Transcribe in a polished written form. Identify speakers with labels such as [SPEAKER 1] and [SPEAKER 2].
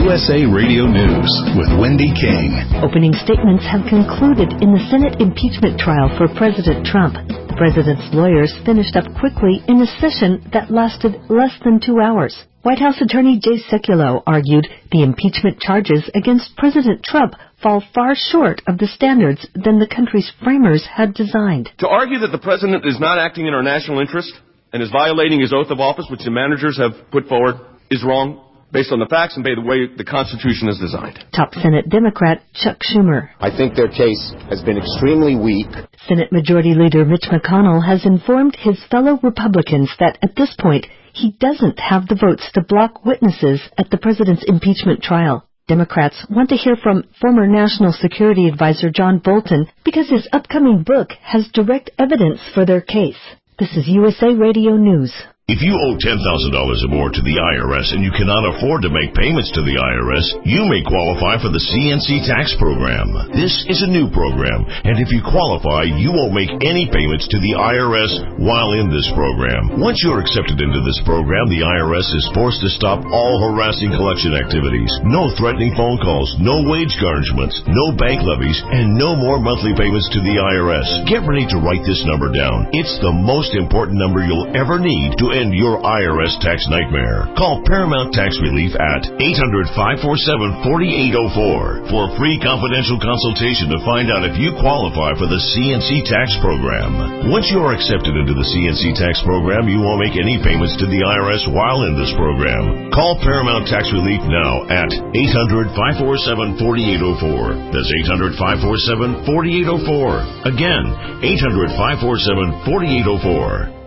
[SPEAKER 1] USA Radio News with Wendy King.
[SPEAKER 2] Opening statements have concluded in the Senate impeachment trial for President Trump. The president's lawyers finished up quickly in a session that lasted less than 2 hours. White House attorney Jay Sekulow argued the impeachment charges against President Trump fall far short of the standards than the country's framers had designed.
[SPEAKER 3] To argue that the president is not acting in our national interest and is violating his oath of office, which the managers have put forward, is wrong based on the facts and by the way the Constitution is designed.
[SPEAKER 2] Top Senate Democrat Chuck Schumer.
[SPEAKER 4] I think their case has been extremely weak.
[SPEAKER 2] Senate Majority Leader Mitch McConnell has informed his fellow Republicans that at this point he doesn't have the votes to block witnesses at the president's impeachment trial. Democrats want to hear from former National Security Advisor John Bolton because his upcoming book has direct evidence for their case. This is USA Radio News.
[SPEAKER 5] If you owe $10,000 or more to the IRS and you cannot afford to make payments to the IRS, you may qualify for the CNC tax program. This is a new program, and if you qualify, you won't make any payments to the IRS while in this program. Once you're accepted into this program, the IRS is forced to stop all harassing collection activities. No threatening phone calls, no wage garnishments, no bank levies, and no more monthly payments to the IRS. Get ready to write this number down. It's the most important number you'll ever need to end your IRS tax nightmare. Call Paramount Tax Relief at 800-547-4804 for a free confidential consultation to find out if you qualify for the CNC tax program. Once you are accepted into the CNC tax program, you won't make any payments to the IRS while in this program. Call Paramount Tax Relief now at 800-547-4804. That's 800-547-4804. Again, 800-547-4804.